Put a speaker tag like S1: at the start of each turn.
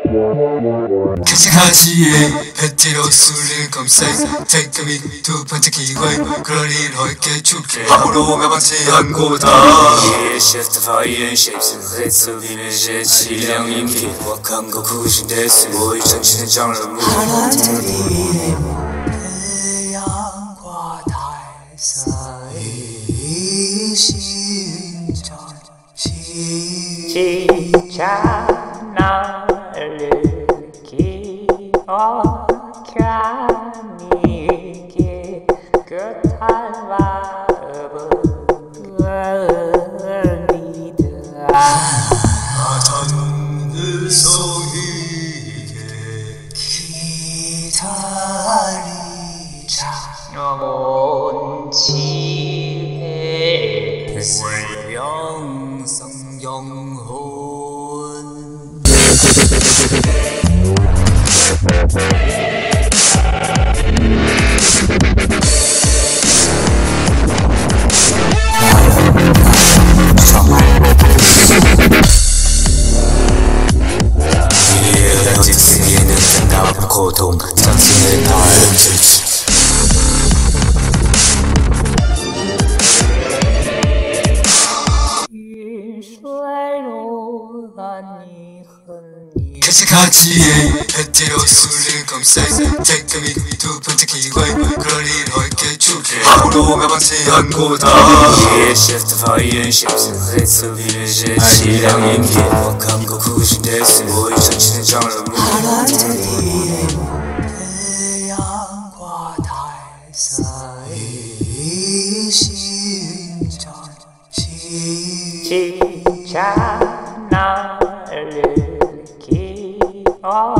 S1: 가지가지의 헤테로스를 검색 택배 및 두 번째 기회 그럴 일 헐게 줄게 함부로 가방지 않고다
S2: Shift fire shapes red 비매제 질량 임기 wak한 거 구신데스 모의 정신의 장르
S3: 하나들이 태양과 달 사이 심전
S4: 진짜 나를 기억하니게 끝한 마음은 믿어
S1: 하던 그 소리게
S3: 기다리자
S4: 온 지혜
S3: 영성 영혼
S2: 쓰기에는 반가운 고통 상승의 다른 질주
S1: 가지가지의 헤테로스를 검색 택배 및 두 번째 기회 그럴 일 헐게 줄게 함부로 가방지 않고다
S2: Shift fire shapes red 비매제 질량 임기 wak한 거 구신데스 모의 정신의 장르
S3: 하나들이 태양과 달 사이 심전
S4: 진짜 나를 기억